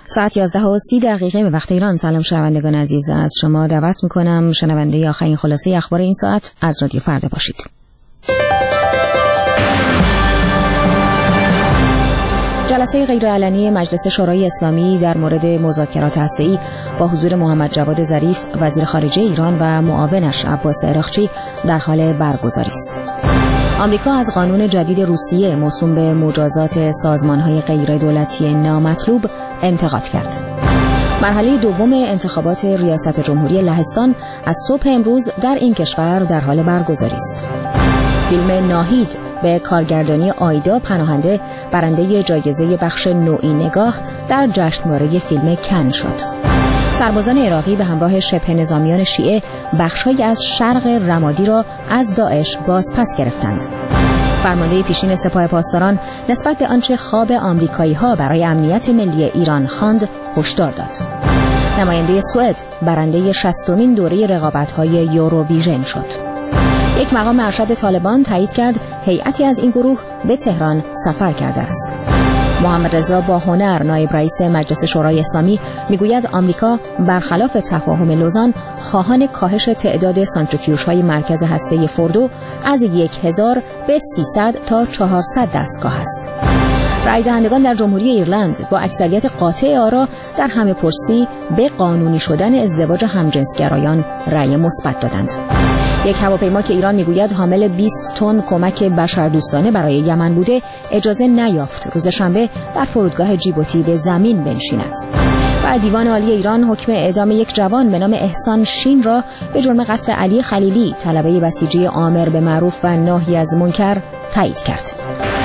ساعت 11:30 به وقت ایران. سلام شنوندگان عزیز، از شما دعوت میکنم شنونده آخرین خلاصه اخبار این ساعت از رادیو فردا باشید. جلسه غیرعلنی مجلس شورای اسلامی در مورد مذاکرات هسته‌ای با حضور محمد جواد ظریف وزیر خارجه ایران و معاونش عباس عراقچی در حال برگزاری است. آمریکا از قانون جدید روسیه موسوم به مجازات سازمان‌های غیر دولتی نامطلوب انتقاد کرد. مرحله دوم انتخابات ریاست جمهوری لهستان از صبح امروز در این کشور در حال برگزاری است. فیلم ناهید به کارگردانی آیدا پناهنده برنده جایزه بخش نوعی نگاه در جشنواره فیلم کن شد. سربازان عراقی به همراه شبه نظامیان شیعه بخش‌هایی از شرق رمادی را از داعش بازپس گرفتند. فرمانده پیشین سپاه پاسداران نسبت به آنچه خواب آمریکایی‌ها برای امنیت ملی ایران خواند هشدار داد. نماینده سوئد برنده 60مین دوره رقابت‌های یوروویژن شد. یک مقام ارشد طالبان تایید کرد هیئتی از این گروه به تهران سفر کرده است. محمد رضا باهنر نایب رئیس مجلس شورای اسلامی میگوید آمریکا برخلاف تفاهم لوزان خواهان کاهش تعداد سانتریفیوژهای مرکز هسته فوردو از 1000 به 300 تا 400 دستگاه است. رای دهندگان در جمهوری ایرلند با اکثریت قاطع آرا در همه پرسی به قانونی شدن ازدواج همجنسگرایان رای مثبت دادند. یک هواپیما که ایران میگوید حامل 20 تن کمک بشردوستانه برای یمن بوده اجازه نیافت روز شنبه در فرودگاه جیبوتی به زمین بنشیند. و دیوان عالی ایران حکم اعدام یک جوان به نام احسان شین را به جرم قتل علی خلیلی طلبه بسیجی آمر به معروف و ناهی از منکر تایید کرد.